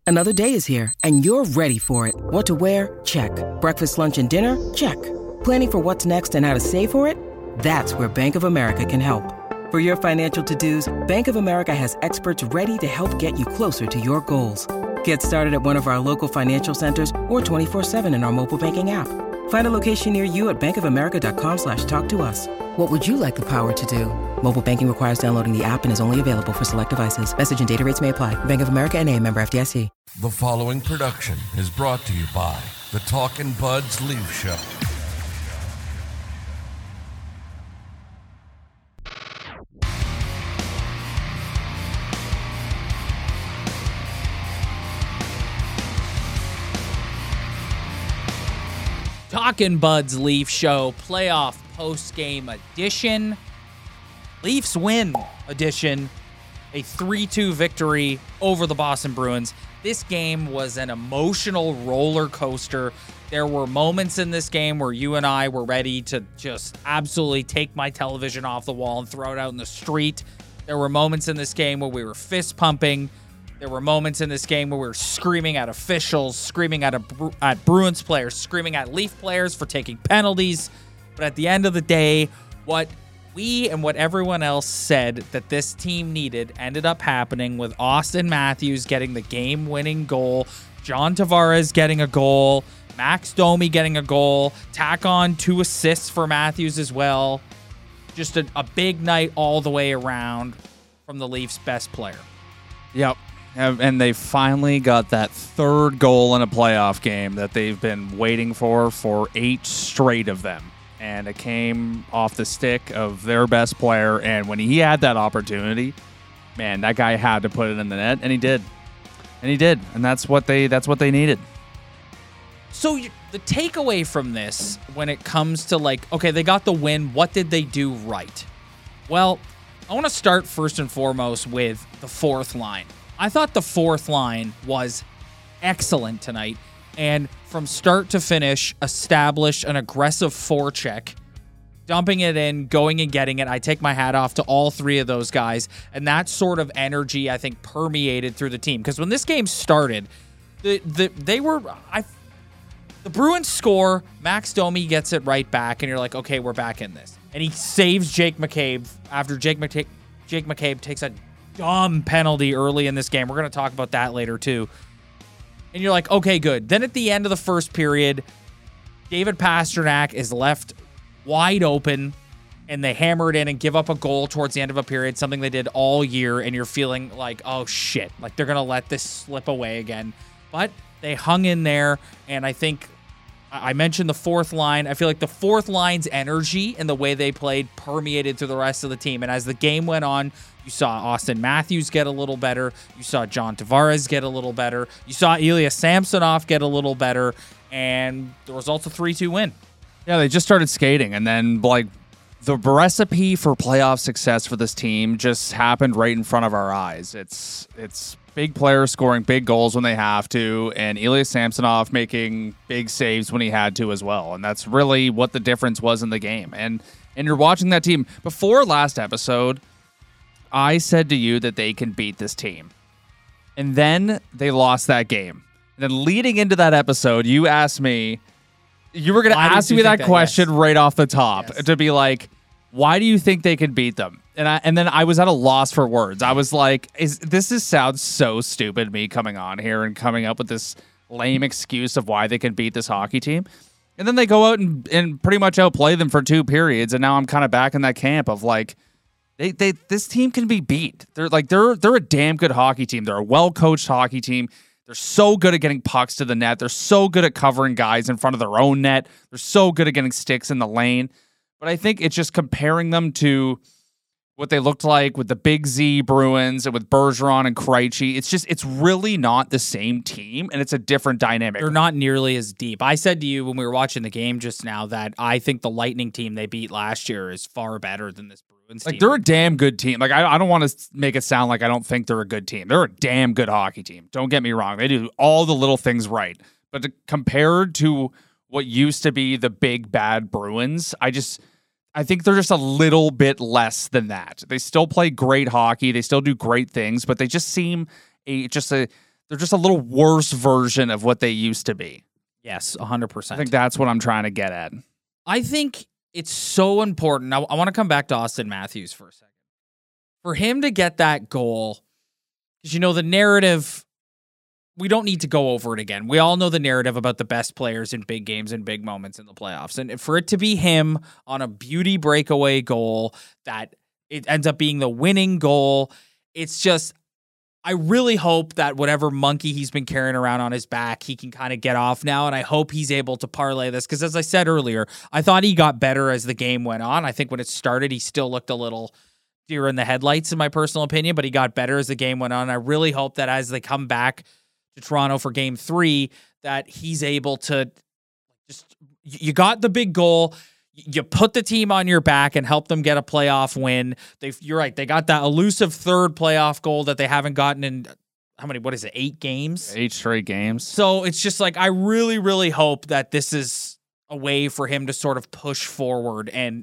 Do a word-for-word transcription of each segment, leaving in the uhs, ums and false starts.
Another day is here, and you're ready for it. What to wear? Check. Breakfast, lunch, and dinner? Check. Planning for what's next and how to save for it? That's where Bank of America can help. For your financial to-dos, Bank of America has experts ready to help get you closer to your goals. Get started at one of our local financial centers or twenty-four seven in our mobile banking app. Find a location near you at bankofamerica.com slash talk to us. What would you like the power to do? Mobile banking requires downloading the app and is only available for select devices. Message and data rates may apply. Bank of America N A, member F D I C. The following production is brought to you by the Talkin' Buds Leaf Show. Talkin' Buds Leaf Show playoff post-game edition. Leafs win edition. A three two victory over the Boston Bruins. This game was an emotional roller coaster. There were moments in this game where you and I were ready to just absolutely take my television off the wall and throw it out in the street. There were moments in this game where we were fist pumping. There were moments in this game where we were screaming at officials, screaming at, a, at Bruins players, screaming at Leaf players for taking penalties. But at the end of the day, what we and what everyone else said that this team needed ended up happening, with Austin Matthews getting the game-winning goal, John Tavares getting a goal, Max Domi getting a goal, tack on two assists for Matthews as well. Just a, a big night all the way around from the Leafs' best player. Yep. And they finally got that third goal in a playoff game that they've been waiting for for eight straight of them. And it came off the stick of their best player. And when he had that opportunity, man, that guy had to put it in the net, and he did. And he did. And that's what they that's what they needed. So you, the takeaway from this, when it comes to like, okay, they got the win, what did they do right? Well, I want to start first and foremost with the fourth line. I thought the fourth line was excellent tonight, and from start to finish, established an aggressive forecheck, dumping it in, going and getting it. I take my hat off to all three of those guys, and that sort of energy, I think, permeated through the team. Because when this game started, the, the they were I, the Bruins score, Max Domi gets it right back, and you're like, okay, we're back in this. And he saves Jake McCabe after Jake McCabe, Jake McCabe takes a dumb penalty early in this game. We're going to talk about that later too. And you're like, okay, good. Then at the end of the first period, David Pastrnak is left wide open, and they hammer it in and give up a goal towards the end of a period, something they did all year, and you're feeling like, oh shit, like they're going to let this slip away again. But they hung in there, and I think I mentioned the fourth line. I feel like the fourth line's energy and the way they played permeated through the rest of the team. And as the game went on, you saw Austin Matthews get a little better. You saw John Tavares get a little better. You saw Ilya Samsonov get a little better. And the result's a three two win. Yeah, they just started skating. And then, like, the recipe for playoff success for this team just happened right in front of our eyes. It's it's big players scoring big goals when they have to, and Ilya Samsonov making big saves when he had to as well. And that's really what the difference was in the game. And and you're watching that team. Before last episode, I said to you that they can beat this team. And then they lost that game. And then leading into that episode, you asked me, you were going to ask me that, that question yes. right off the top yes. to be like, why do you think they can beat them? And I and then I was at a loss for words. I was like, is this is sounds so stupid, me coming on here and coming up with this lame excuse of why they can beat this hockey team. And then they go out and, and pretty much outplay them for two periods. And now I'm kind of back in that camp of like, they they this team can be beat. They're like they're they're a damn good hockey team. They're a well-coached hockey team. They're so good at getting pucks to the net. They're so good at covering guys in front of their own net. They're so good at getting sticks in the lane. But I think it's just comparing them to what they looked like with the Big Z Bruins and with Bergeron and Krejci. It's just, it's really not the same team, and it's a different dynamic. They're not nearly as deep. I said to you when we were watching the game just now that I think the Lightning team they beat last year is far better than this Bruins like, team. Like, they're a damn good team. Like, I, I don't want to make it sound like I don't think they're a good team. They're a damn good hockey team. Don't get me wrong. They do all the little things right. But to, compared to what used to be the big, bad Bruins, I just... I think they're just a little bit less than that. They still play great hockey. They still do great things, but they just seem a just a they're just a little worse version of what they used to be. Yes, one hundred I percent. think that's what I'm trying to get at. I think it's so important. I, I want to come back to Austin Matthews for a second. For him to get that goal, because, you know, the narrative, we don't need to go over it again. We all know the narrative about the best players in big games and big moments in the playoffs. And for it to be him on a beauty breakaway goal that it ends up being the winning goal, it's just, I really hope that whatever monkey he's been carrying around on his back, he can kind of get off now. And I hope he's able to parlay this. Because as I said earlier, I thought he got better as the game went on. I think when it started, he still looked a little deer in the headlights, in my personal opinion, but he got better as the game went on. I really hope that as they come back to Toronto for game three, that he's able to just, you got the big goal. You put the team on your back and help them get a playoff win. They, you're right. They got that elusive third playoff goal that they haven't gotten in how many, what is it? Eight games, eight straight games. So it's just like, I really, really hope that this is a way for him to sort of push forward and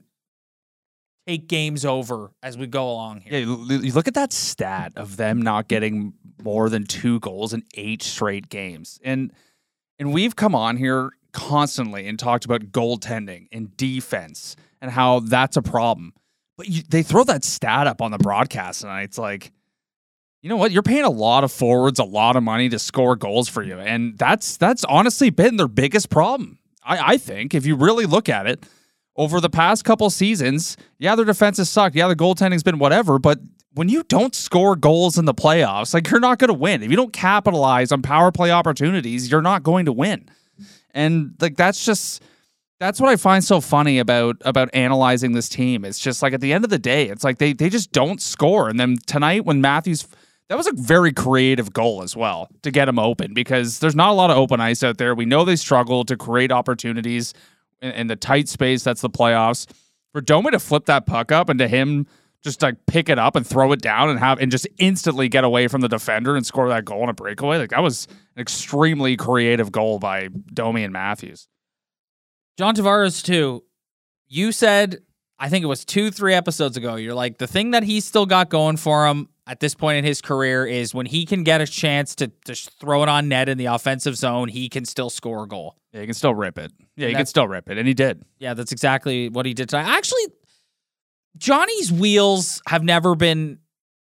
take games over as we go along here. Yeah, you you look at that stat of them not getting more than two goals in eight straight games. And, and we've come on here constantly and talked about goaltending and defense and how that's a problem. But you, they throw that stat up on the broadcast, and it's like, you know what? You're paying a lot of forwards a lot of money to score goals for you, and that's that's honestly been their biggest problem. I, I think if you really look at it over the past couple seasons, yeah, their defense has sucked. Yeah, their goaltending's been whatever, but when you don't score goals in the playoffs, like, you're not going to win. If you don't capitalize on power play opportunities, you're not going to win. And like, that's just, that's what I find so funny about about analyzing this team. It's just like, at the end of the day, it's like they they just don't score. And then tonight when Matthews, that was a very creative goal as well to get him open, because there's not a lot of open ice out there. We know they struggle to create opportunities in, in the tight space. That's the playoffs. For Domi to flip that puck up and to him just like pick it up and throw it down and have and just instantly get away from the defender and score that goal in a breakaway, like, that was an extremely creative goal by Domi and Matthews. John Tavares, too, you said, I think it was two, three episodes ago, you're like, the thing that he's still got going for him at this point in his career is when he can get a chance to, to throw it on net in the offensive zone, he can still score a goal. Yeah, he can still rip it. Yeah, he can still rip it, and he did. Yeah, that's exactly what he did tonight. Actually, Johnny's wheels have never been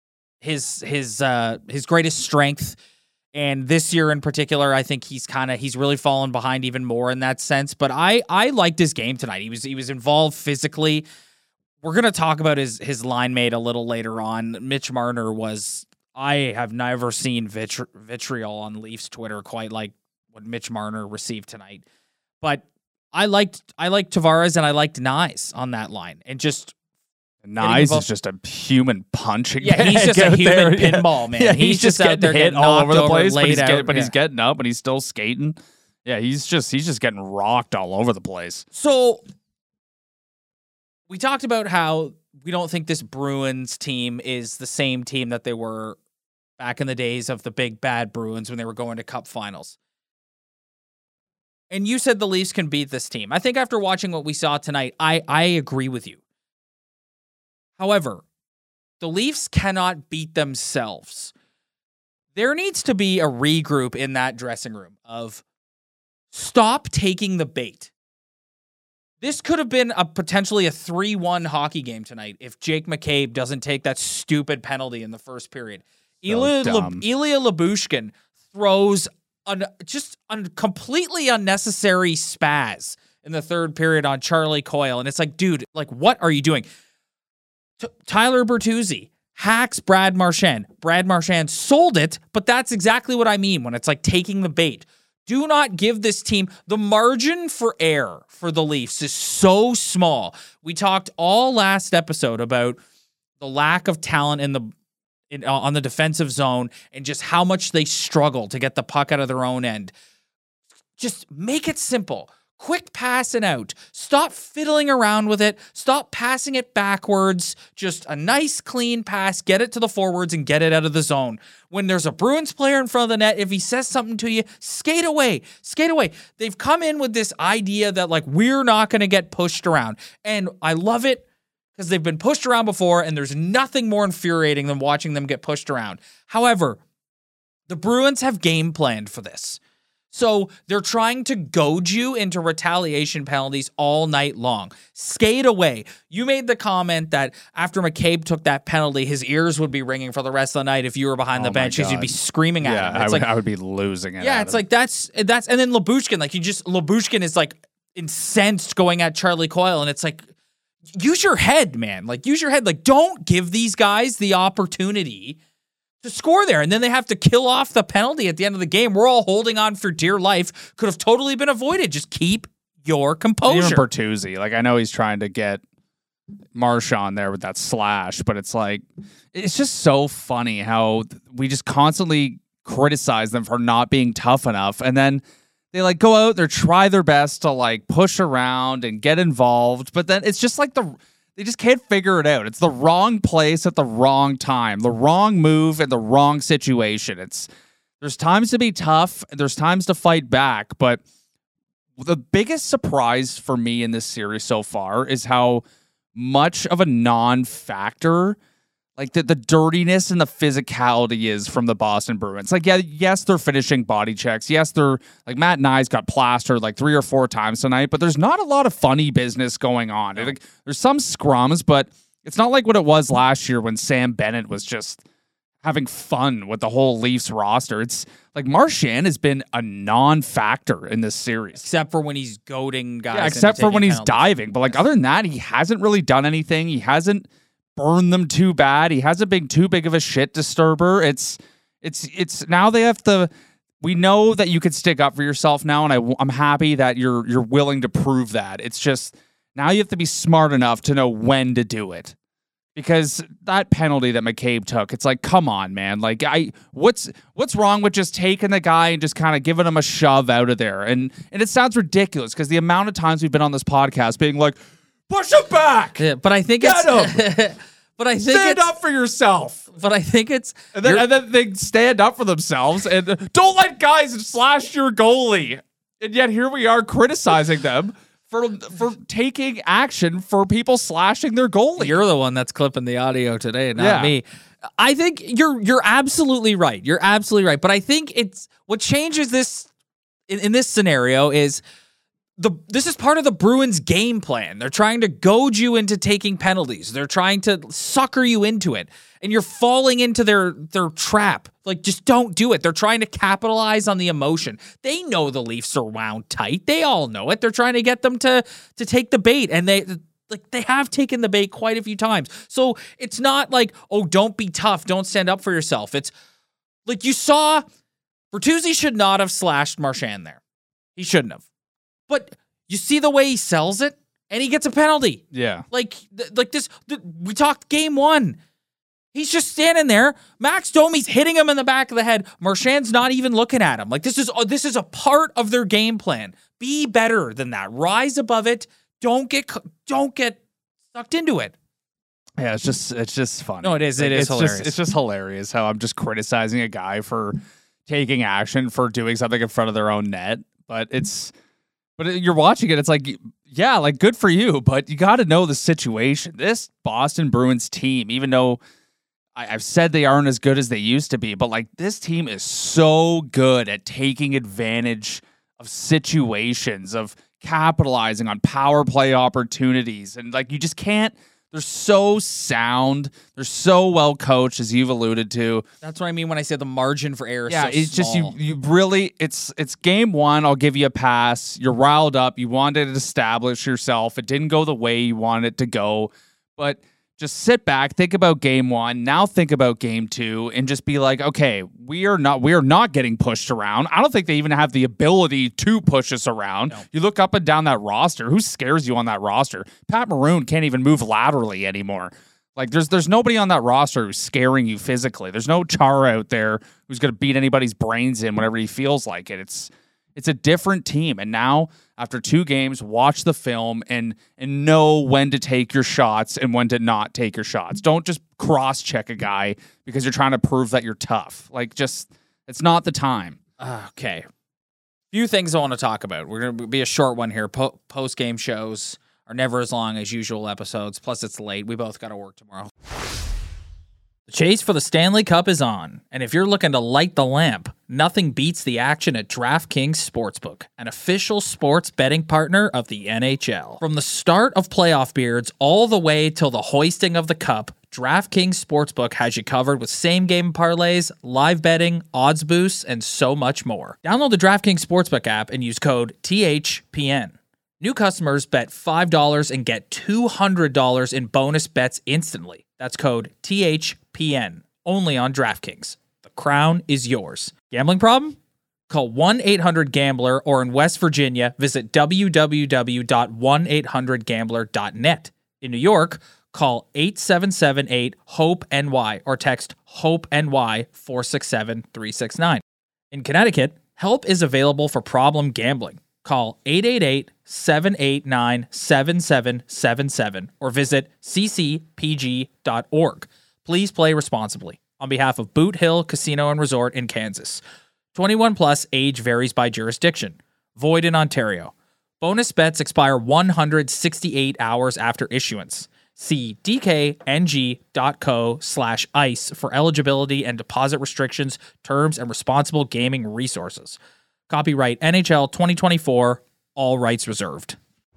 his his uh, his greatest strength. And this year in particular, I think he's kind of he's really fallen behind even more in that sense. But I I liked his game tonight. He was he was involved physically. We're gonna talk about his his line mate a little later on. Mitch Marner was I have never seen vitri- vitriol on Leafs Twitter quite like what Mitch Marner received tonight. But I liked I liked Tavares and I liked Nyes on that line, and just. Nyes is just a human punch. Yeah, he's just a human there. pinball, man. Yeah, he's, he's just, just out there hit getting all over the over, place, but, he's, out. get, but yeah. he's getting up and he's still skating. Yeah, he's just he's just getting rocked all over the place. So we talked about how we don't think this Bruins team is the same team that they were back in the days of the big bad Bruins when they were going to Cup finals. And you said the Leafs can beat this team. I think after watching what we saw tonight, I, I agree with you. However, the Leafs cannot beat themselves. There needs to be a regroup in that dressing room of stop taking the bait. This could have been a potentially a three one hockey game tonight if Jake McCabe doesn't take that stupid penalty in the first period. So Ilya, dumb. Le- Ilya Lyubushkin throws an, just a completely unnecessary spaz in the third period on Charlie Coyle. And it's like, dude, like, what are you doing? T- Tyler Bertuzzi hacks Brad Marchand. Brad Marchand sold it, but that's exactly what I mean when it's like taking the bait. Do not give this team the margin for error for the Leafs is so small. We talked all last episode about the lack of talent in the in, uh, on the defensive zone and just how much they struggle to get the puck out of their own end. Just make it simple. Quick passing out. Stop fiddling around with it. Stop passing it backwards. Just a nice, clean pass. Get it to the forwards and get it out of the zone. When there's a Bruins player in front of the net, if he says something to you, skate away. Skate away. They've come in with this idea that, like, we're not going to get pushed around. And I love it because they've been pushed around before, and there's nothing more infuriating than watching them get pushed around. However, The Bruins have game planned for this. So they're trying to goad you into retaliation penalties all night long. Skate away. You made the comment that after McCabe took that penalty, his ears would be ringing for the rest of the night if you were behind Oh the bench because you'd be screaming at Yeah, him. I It's would, like, I would be losing it. yeah, at it's him. like that's that's and then Lyubushkin, like you just Lyubushkin is like incensed going at Charlie Coyle, and it's like use your head, man. Like use your head. Like don't give these guys the opportunity to score there, and then they have to kill off the penalty at the end of the game. We're all holding on for dear life. Could have totally been avoided. Just keep your composure. Even Bertuzzi, like I know he's trying to get Marchand there with that slash, but it's like it's just so funny how we just constantly criticize them for not being tough enough, and then they like go out there, try their best to like push around and get involved, but then it's just like the they just can't figure it out. It's the wrong place at the wrong time, the wrong move in the wrong situation. It's there's times to be tough, there's times to fight back, but the biggest surprise for me in this series so far is how much of a non-factor like the, the dirtiness and the physicality is from the Boston Bruins. Like, yeah, yes, they're finishing body checks. Yes, they're like Matt Nyes got plastered like three or four times tonight, but there's not a lot of funny business going on. No. Like, there's some scrums, but it's not like what it was last year when Sam Bennett was just having fun with the whole Leafs roster. It's like Marchand has been a non-factor in this series. Except for when he's goading guys. Yeah, into except for taking when he's penalties. diving. But like other than that, he hasn't really done anything. He hasn't burned them too bad. He hasn't been too big of a shit disturber. It's it's it's now they have to. We know that you can stick up for yourself now, and I, I'm happy that you're you're willing to prove that. It's just now you have to be smart enough to know when to do it. Because that penalty that McCabe took, it's like, come on, man. Like, I what's what's wrong with just taking the guy and just kind of giving him a shove out of there? And and it sounds ridiculous because the amount of times we've been on this podcast being like, push him back. Yeah, but I think Get it's but I think Stand it's, up for yourself. But I think it's And then, and then they stand up for themselves and don't let guys slash your goalie. And yet here we are criticizing them for for taking action for people slashing their goalie. You're the one that's clipping the audio today, not Yeah. me. I think you're you're absolutely right. You're absolutely right. But I think it's what changes this in, in this scenario is the this is part of the Bruins game plan. They're trying to goad you into taking penalties. They're trying to sucker you into it. And you're falling into their their trap. Like, just don't do it. They're trying to capitalize on the emotion. They know the Leafs are wound tight. They all know it. They're trying to get them to to take the bait. And they like they have taken the bait quite a few times. So it's not like, oh, don't be tough. Don't stand up for yourself. It's like you saw Bertuzzi should not have slashed Marchand there. He shouldn't have. But you see the way he sells it, and he gets a penalty. Yeah. Like, th- like this, th- we talked game one. He's just standing there. Max Domi's hitting him in the back of the head. Marchand's not even looking at him. Like, this is uh, this is a part of their game plan. Be better than that. Rise above it. Don't get don't get sucked into it. Yeah, it's just it's just funny. No, it is. It Like, is it's hilarious. Just, it's just hilarious how I'm just criticizing a guy for taking action for doing something in front of their own net. But it's but you're watching it. It's like, yeah, like good for you, but you got to know the situation. This Boston Bruins team, even though I, I've said they aren't as good as they used to be, but like this team is so good at taking advantage of situations, of capitalizing on power play opportunities, and like you just can't. They're so sound. They're so well coached, as you've alluded to. That's what I mean when I say the margin for error is Yeah, so it's just you. small. You really. It's it's game one. I'll give you a pass. You're riled up. You wanted to establish yourself. It didn't go the way you wanted it to go, but just sit back, think about game one. Now think about game two, and just be like, okay, we are not we are not getting pushed around. I don't think they even have the ability to push us around. No. You look up and down that roster. Who scares you on that roster? Pat Maroon can't even move laterally anymore. Like there's there's nobody on that roster who's scaring you physically. There's no Chara out there who's going to beat anybody's brains in whenever he feels like it. It's it's a different team, and now after two games, watch the film and and know when to take your shots and when to not take your shots. Don't just cross-check a guy because you're trying to prove that you're tough. Like, just, it's not the time. Okay. Few things I want to talk about. We're going to be a short one here. Po- post-game shows are never as long as usual episodes. Plus, it's late. We both got to work tomorrow. The chase for the Stanley Cup is on, and if you're looking to light the lamp, nothing beats the action at DraftKings Sportsbook, an official sports betting partner of the N H L. From the start of playoff beards all the way till the hoisting of the cup, DraftKings Sportsbook has you covered with same-game parlays, live betting, odds boosts, and so much more. Download the DraftKings Sportsbook app and use code T H P N. New customers bet five dollars and get two hundred dollars in bonus bets instantly. That's code T H P N, only on DraftKings. The crown is yours. Gambling problem? Call one eight hundred gambler or in West Virginia, visit w w w dot one eight hundred gambler dot net. In New York, call eight seven seven eight hope N Y or text HOPE-NY four six seven three six nine. In Connecticut, help is available for problem gambling. Call eight eight eight seven eight nine seven seven seven seven or visit c c p g dot org. Please play responsibly. On behalf of Boot Hill Casino and Resort in Kansas. twenty-one plus, age varies by jurisdiction. Void in Ontario. Bonus bets expire one hundred sixty-eight hours after issuance. See dkng.co slash ice for eligibility and deposit restrictions, terms, and responsible gaming resources. Copyright N H L twenty twenty-four, all rights reserved.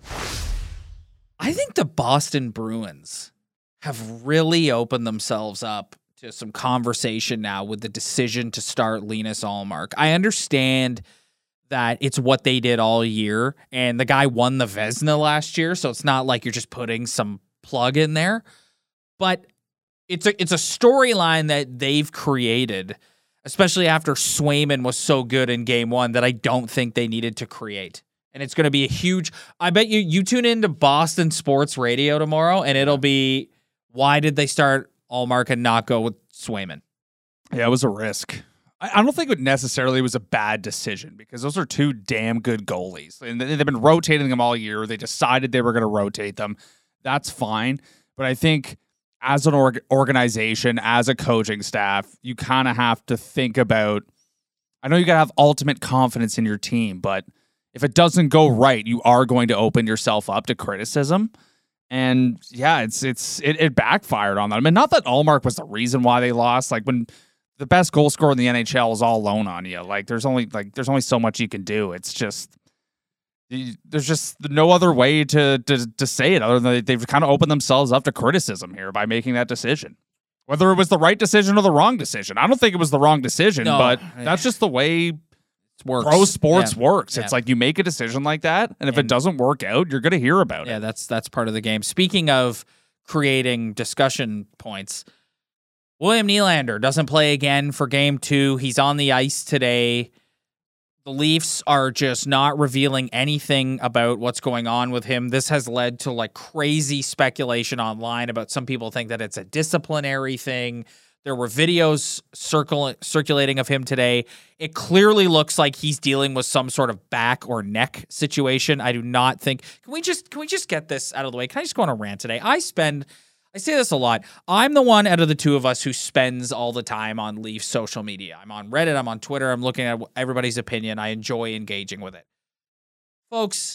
I think the Boston Bruins have really opened themselves up to some conversation now with the decision to start Linus Ullmark. I understand that it's what they did all year, and the guy won the Vezina last year, so it's not like you're just putting some plug in there. But it's a it's a storyline that they've created, especially after Swayman was so good in game one, that I don't think they needed to create. And it's going to be a huge, I bet you, you tune into Boston Sports Radio tomorrow and it'll be, why did they start Ullmark and not go with Swayman? Yeah, it was a risk. I, I don't think it necessarily was a bad decision because those are two damn good goalies. And they've been rotating them all year. They decided they were going to rotate them. That's fine. But I think as an org- organization, as a coaching staff, you kind of have to think about, I know you got to have ultimate confidence in your team, but if it doesn't go right, you are going to open yourself up to criticism. And yeah, it's it's it, it backfired on them. I mean, not that Ullmark was the reason why they lost. Like when the best goal scorer in the N H L is all alone on you, like there's only like there's only so much you can do. It's just there's just no other way to to, to say it other than they've kind of opened themselves up to criticism here by making that decision. Whether it was the right decision or the wrong decision, I don't think it was the wrong decision, no, but that's just the way works. Pro sports yeah. works. Yeah. It's like you make a decision like that, and if and, it doesn't work out, you're going to hear about yeah, it. Yeah, that's that's part of the game. Speaking of creating discussion points, William Nylander doesn't play again for game two. He's on the ice today. The Leafs are just not revealing anything about what's going on with him. This has led to like crazy speculation online about some people think that it's a disciplinary thing. There were videos circle, circulating of him today. It clearly looks like he's dealing with some sort of back or neck situation. I do not think. Can we just can we just get this out of the way? Can I just go on a rant today? I spend. I say this a lot. I'm the one out of the two of us who spends all the time on Leafs social media. I'm on Reddit. I'm on Twitter. I'm looking at everybody's opinion. I enjoy engaging with it. Folks,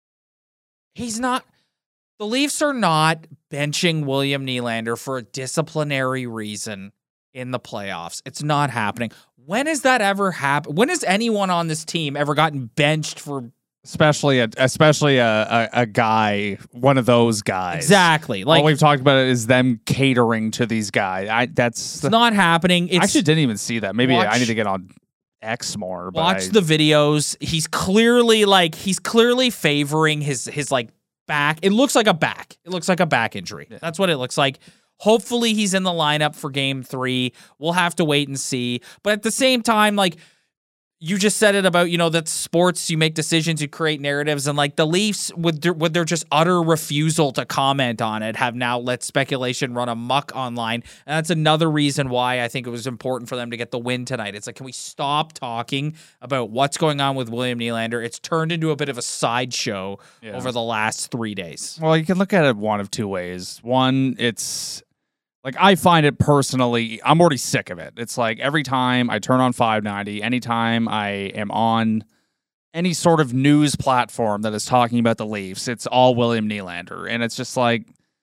he's not. The Leafs are not benching William Nylander for a disciplinary reason in the playoffs. It's not happening. When has that ever happened? When has anyone on this team ever gotten benched for... Especially a especially a, a, a guy, one of those guys. Exactly. Like, all we've talked about is them catering to these guys. I that's it's not happening. It's, I actually didn't even see that. Maybe watch, I need to get on X more. But watch I, the videos. He's clearly like he's clearly favoring his his like back. It looks like a back. It looks like a back injury. Yeah. That's what it looks like. Hopefully he's in the lineup for game three. We'll have to wait and see. But at the same time, like, you just said it about, you know, that sports, you make decisions, you create narratives, and like the Leafs, with their, with their just utter refusal to comment on it, have now let speculation run amok online. And that's another reason why I think it was important for them to get the win tonight. It's like, can we stop talking about what's going on with William Nylander? It's turned into a bit of a sideshow yeah. over the last three days. Well, you can look at it one of two ways. One, it's... Like, I find it personally, I'm already sick of it. It's like every time I turn on five ninety, anytime I am on any sort of news platform that is talking about the Leafs, it's all William Nylander. And it's just like,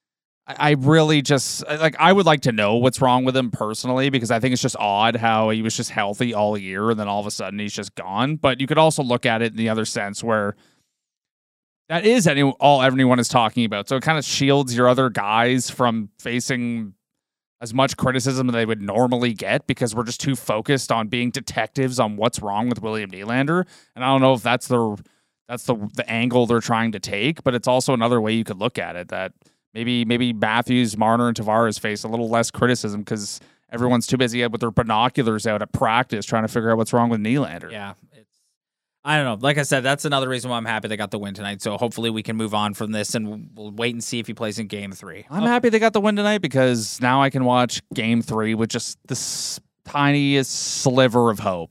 I, I really just like I would like to know what's wrong with him personally, because I think it's just odd how he was just healthy all year and then all of a sudden he's just gone. But you could also look at it in the other sense where that is any, all everyone is talking about. So it kind of shields your other guys from facing as much criticism as they would normally get, because we're just too focused on being detectives on what's wrong with William Nylander. And I don't know if that's the that's the the angle they're trying to take, but it's also another way you could look at it, that maybe maybe Matthews, Marner, and Tavares face a little less criticism because everyone's too busy with their binoculars out at practice trying to figure out what's wrong with Nylander. Yeah, it's I don't know. Like I said, that's another reason why I'm happy they got the win tonight. So hopefully we can move on from this, and we'll wait and see if he plays in game three. I'm oh. happy they got the win tonight, because now I can watch game three with just this tiniest sliver of hope.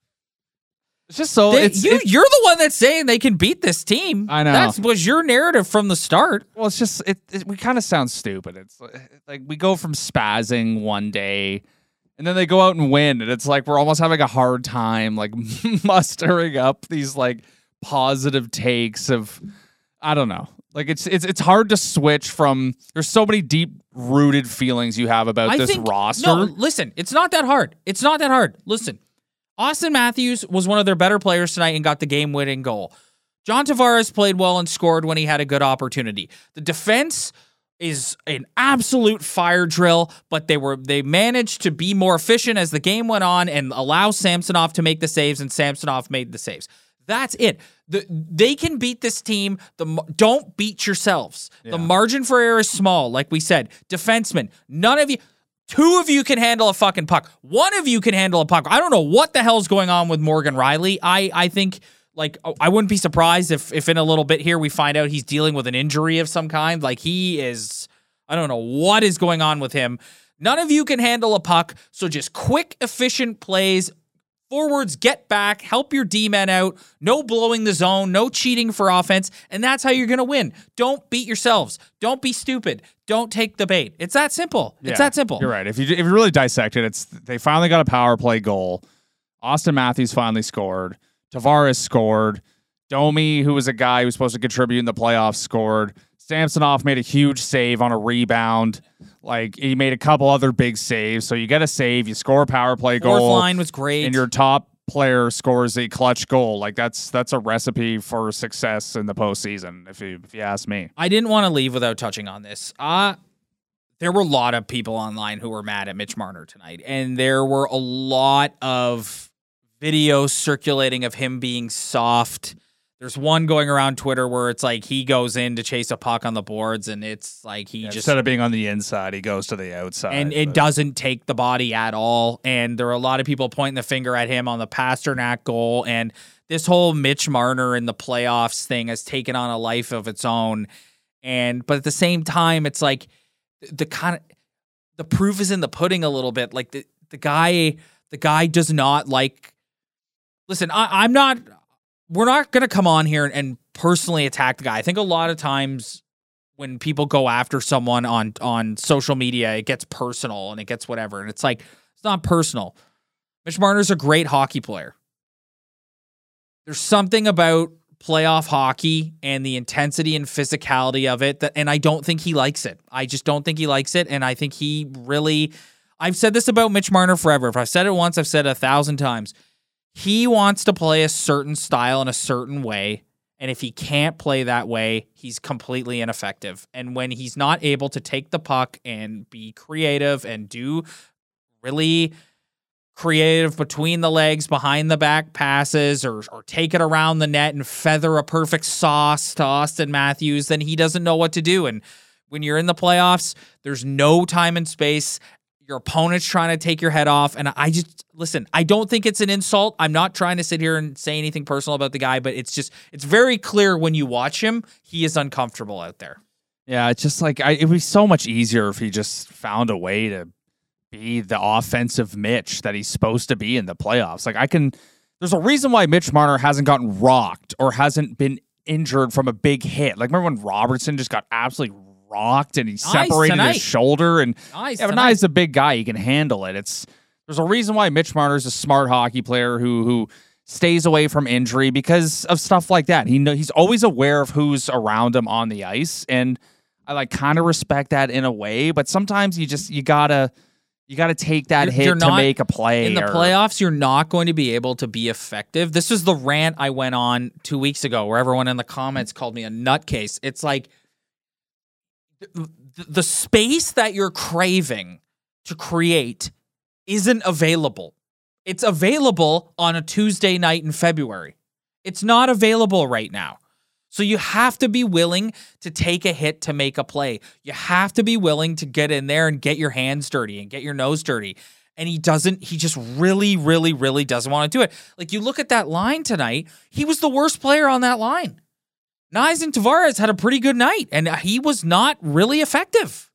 It's just so they, it's, you, it's you're the one that's saying they can beat this team. I know. That was your narrative from the start. Well, it's just it, it we kind of sound stupid. It's like we go from spazzing one day, and then they go out and win, and it's like we're almost having a hard time like mustering up these like positive takes of I don't know. Like it's it's it's hard to switch from. There's so many deep rooted feelings you have about I this think, roster. No, listen, it's not that hard. It's not that hard. Listen, Austin Matthews was one of their better players tonight and got the game-winning goal. John Tavares played well and scored when he had a good opportunity. The defense is an absolute fire drill, but they were they managed to be more efficient as the game went on and allow Samsonov to make the saves, and Samsonov made the saves. That's it. The, they can beat this team. The Don't beat yourselves. Yeah. The margin for error is small, like we said. Defensemen, none of you... Two of you can handle a fucking puck. One of you can handle a puck. I don't know what the hell's going on with Morgan Riley. I, I think, like, I wouldn't be surprised if, if in a little bit here we find out he's dealing with an injury of some kind. Like, he is, I don't know what is going on with him. None of you can handle a puck, so just quick, efficient plays. Forwards, get back, help your D-men out, no blowing the zone, no cheating for offense, and that's how you're going to win. Don't beat yourselves. Don't be stupid. Don't take the bait. It's that simple. Yeah, it's that simple. You're right. If you if you really dissect it, it's they finally got a power play goal. Austin Matthews finally scored. Tavares scored. Domi, who was a guy who was supposed to contribute in the playoffs, scored. Samsonov made a huge save on a rebound. Like, he made a couple other big saves. So you get a save, you score a power play Fourth goal. line was great. And your top player scores a clutch goal. Like, that's that's a recipe for success in the postseason, if you if you ask me. I didn't want to leave without touching on this. Uh, there were a lot of people online who were mad at Mitch Marner tonight. And there were a lot of videos circulating of him being soft. There's one going around Twitter where it's like he goes in to chase a puck on the boards, and it's like he Yeah, just... Instead of being on the inside, he goes to the outside. And it but. doesn't take the body at all. And there are a lot of people pointing the finger at him on the Pasternak goal. And this whole Mitch Marner in the playoffs thing has taken on a life of its own. And but at the same time, it's like the kind of the proof is in the pudding a little bit. Like the, the guy, the guy does not like... Listen, I, I'm not... We're not going to come on here and personally attack the guy. I think a lot of times when people go after someone on, on social media, it gets personal and it gets whatever. And it's like, it's not personal. Mitch Marner's a great hockey player. There's something about playoff hockey and the intensity and physicality of it that, and I don't think he likes it. I just don't think he likes it. And I think he really, I've said this about Mitch Marner forever. If I've said it once, I've said it a thousand times. He wants to play a certain style in a certain way, and if he can't play that way, he's completely ineffective. And when he's not able to take the puck and be creative and do really creative between the legs, behind the back passes, or, or take it around the net and feather a perfect sauce to Austin Matthews, then he doesn't know what to do. And when you're in the playoffs, there's no time and space. Your opponent's trying to take your head off. And I just, listen, I don't think it's an insult. I'm not trying to sit here and say anything personal about the guy, but it's just, it's very clear when you watch him, he is uncomfortable out there. Yeah, it's just like, I, it would be so much easier if he just found a way to be the offensive Mitch that he's supposed to be in the playoffs. Like, I can, there's a reason why Mitch Marner hasn't gotten rocked or hasn't been injured from a big hit. Like, remember when Robertson just got absolutely rocked and he nice separated tonight. his shoulder, and nice yeah, but now he's a big guy, he can handle it. It's there's a reason why Mitch Marner's a smart hockey player who who stays away from injury because of stuff like that. He know he's always aware of who's around him on the ice, and I like kind of respect that in a way, but sometimes you just you gotta you gotta take that You're- hit you're to not- make a play. In the or- playoffs, you're not going to be able to be effective. This is the rant I went on two weeks ago where everyone in the comments called me a nutcase. It's like the, the space that you're craving to create isn't available. It's available on a Tuesday night in February. It's not available right now. So you have to be willing to take a hit to make a play. You have to be willing to get in there and get your hands dirty and get your nose dirty. And he doesn't, he just really, really, really doesn't want to do it. Like you look at that line tonight, he was the worst player on that line. Knies and Tavares had a pretty good night, and he was not really effective.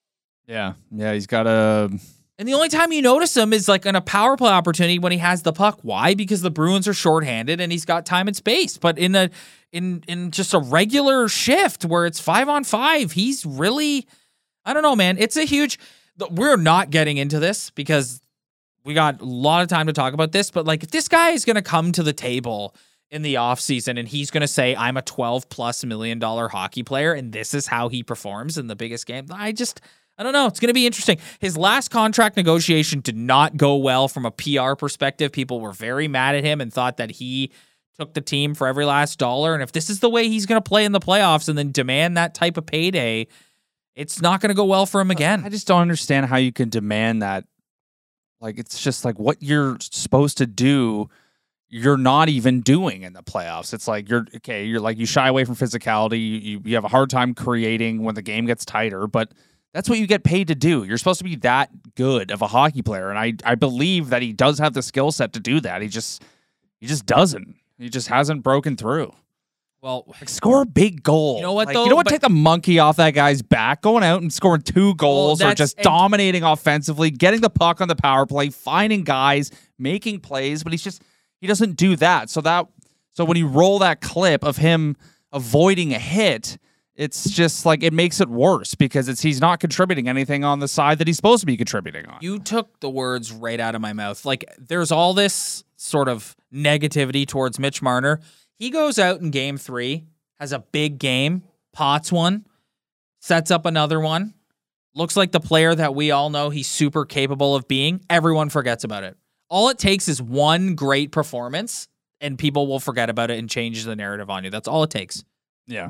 Yeah, yeah, he's got a. And the only time you notice him is like in a power play opportunity when he has the puck. Why? Because the Bruins are shorthanded and he's got time and space. But in a in in just a regular shift where it's five on five, he's really, I don't know, man. It's a huge. We're not getting into this because we got a lot of time to talk about this. But like, if this guy is going to come to the table in the offseason and he's going to say, I'm a twelve plus million dollar hockey player and this is how he performs in the biggest game, I just. I don't know. It's going to be interesting. His last contract negotiation did not go well from a P R perspective. People were very mad at him and thought that he took the team for every last dollar. And if this is the way he's going to play in the playoffs and then demand that type of payday, it's not going to go well for him again. I just don't understand how you can demand that. Like, it's just like what you're supposed to do, you're not even doing in the playoffs. It's like you're okay. You're like you shy away from physicality. You, you, you have a hard time creating when the game gets tighter, but that's what you get paid to do. You're supposed to be that good of a hockey player, and I I believe that he does have the skill set to do that. He just he just doesn't. He just hasn't broken through. Well, like score a big goal. You know what, like, though? You know what? But- Take the monkey off that guy's back, going out and scoring two goals, Well, or just that's- dominating offensively, getting the puck on the power play, finding guys, making plays. But he's just he doesn't do that. So that so when you roll that clip of him avoiding a hit, it's just like it makes it worse because it's he's not contributing anything on the side that he's supposed to be contributing on. You took the words right out of my mouth. Like, there's all this sort of negativity towards Mitch Marner. He goes out in game three, has a big game, pots one, sets up another one, looks like the player that we all know he's super capable of being. Everyone forgets about it. All it takes is one great performance, and people will forget about it and change the narrative on you. That's all it takes. Yeah.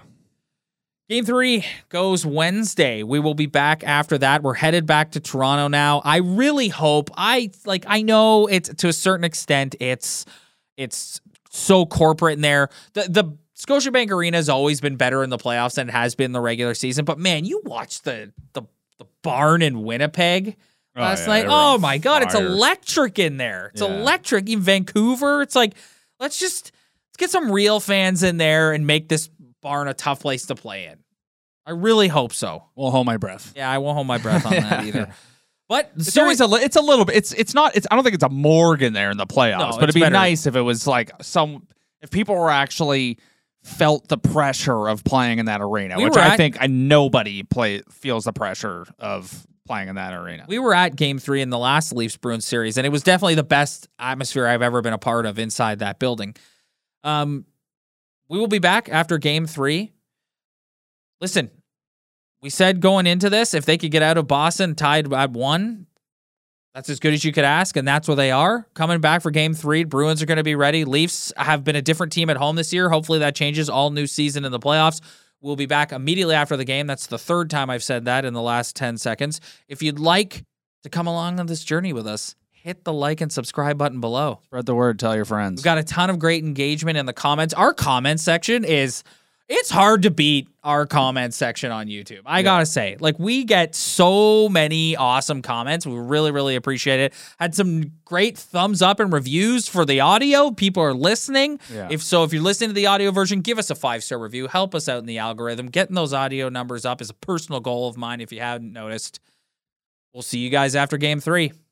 Game three goes Wednesday. We will be back after that. We're headed back to Toronto now. I really hope I like I know it's to a certain extent it's it's so corporate in there. The the Scotiabank Arena has always been better in the playoffs than it has been in the regular season. But man, you watch the the the barn in Winnipeg last yeah, night. they were Oh on my god, it's fire. electric in there. It's Yeah. electric. In Vancouver, it's like let's just let's get some real fans in there and make this barn a tough place to play in. I really hope so. We'll hold my breath. Yeah, I won't hold my breath on that either. But It's always a li- it's a little bit it's it's not it's I don't think it's a morgue in there in the playoffs, No, but it's it'd be better. nice if it was like some if people were actually felt the pressure of playing in that arena, We which were I at- think I, nobody play feels the pressure of playing in that arena. we were at game three in the last Leafs Bruins series, and it was definitely the best atmosphere I've ever been a part of inside that building. Um, we will be back after game three. Listen, we said going into this, if they could get out of Boston tied at one, that's as good as you could ask, and that's where they are. Coming back for game three, Bruins are going to be ready. Leafs have been a different team at home this year. Hopefully that changes. All new season in the playoffs. We'll be back immediately after the game. That's the third time I've said that in the last ten seconds. If you'd like to come along on this journey with us, hit the like and subscribe button below. Spread the word, tell your friends. We've got a ton of great engagement in the comments. Our comment section is, it's hard to beat our comment section on YouTube. I gotta say, like, we get so many awesome comments. We really, really appreciate it. Had some great thumbs up and reviews for the audio. People are listening. Yeah. If so, if you're listening to the audio version, give us a five-star review. Help us out in the algorithm. Getting those audio numbers up is a personal goal of mine if you haven't noticed. We'll see you guys after game three.